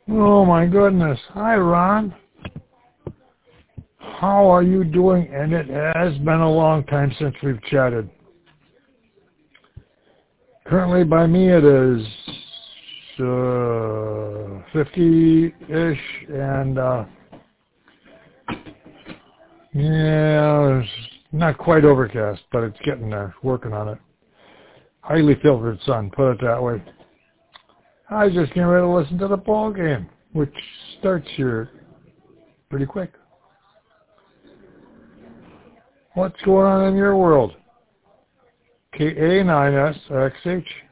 Oh my goodness. Hi, Ron. How are you doing? And it has been a long time since we've chatted. Currently by me it is 50-ish, and yeah, it's not quite overcast, but it's getting there. Working on it. Highly filtered sun, put it that way. I was just getting ready to listen to the ball game, which starts here pretty quick. What's going on in your world? KA9SXH.